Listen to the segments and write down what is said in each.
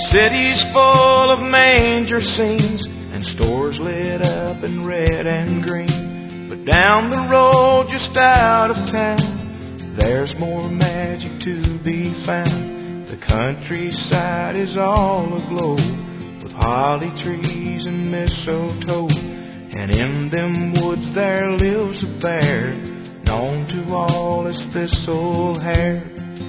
Cities full of manger scenes and stores lit up in red and green. But down the road, just out of town, there's more magic to be found. The countryside is all aglow with holly trees and mistletoe. And in them woods there lives a bear known to all as Thistlehair.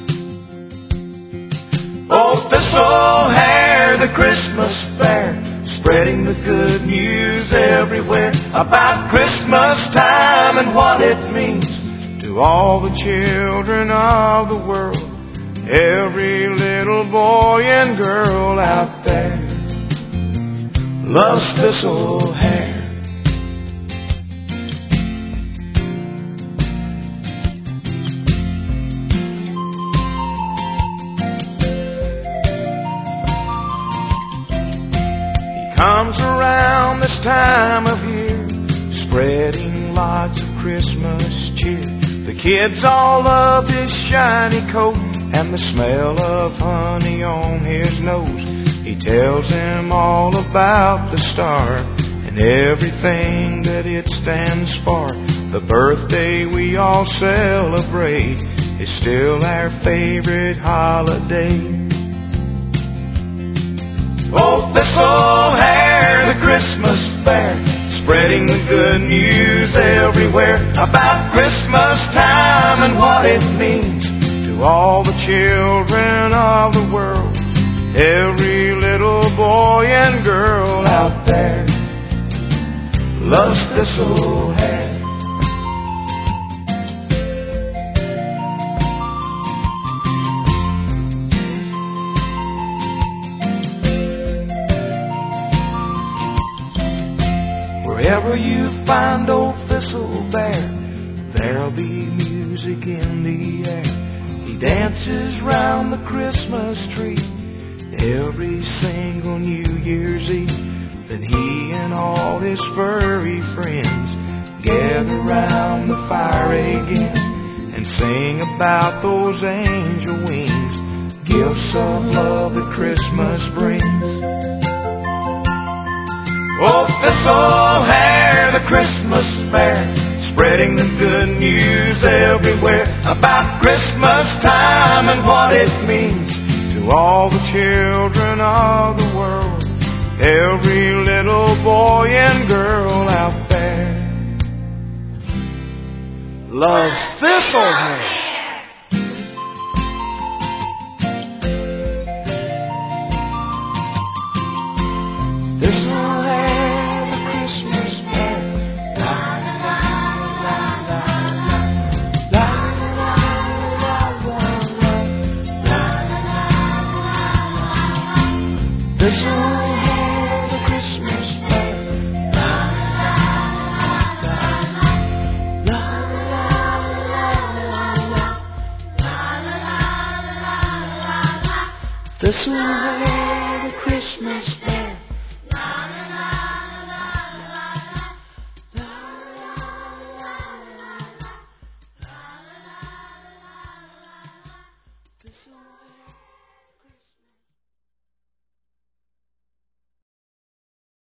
Oh, Thistlehair, the Christmas bear, spreading the good news everywhere about Christmas time and what it means to all the children of the world. Every little boy and girl out there loves Thistlehair. Comes around this time of year, spreading lots of Christmas cheer. The kids all love his shiny coat and the smell of honey on his nose. He tells them all about the star and everything that it stands for. The birthday we all celebrate is still our favorite holiday. Oh, Thistlehair, the Christmas bear, spreading the good news everywhere about Christmas time and what it means to all the children of the world. Every little boy and girl out there loves Thistlehair. Wherever you find old Thistlebear, there'll be music in the air. He dances round the Christmas tree every single New Year's Eve. Then he and all his furry friends gather round the fire again and sing about those angel wings, gifts of love that Christmas brings. Oh, Thistlehair, the Christmas bear, spreading the good news everywhere about Christmas time and what it means to all the children of the world. Every little boy and girl out there loves Thistlehair. Thistlehair, the Christmas bear. Thistlehair, the Christmas bear. Thistle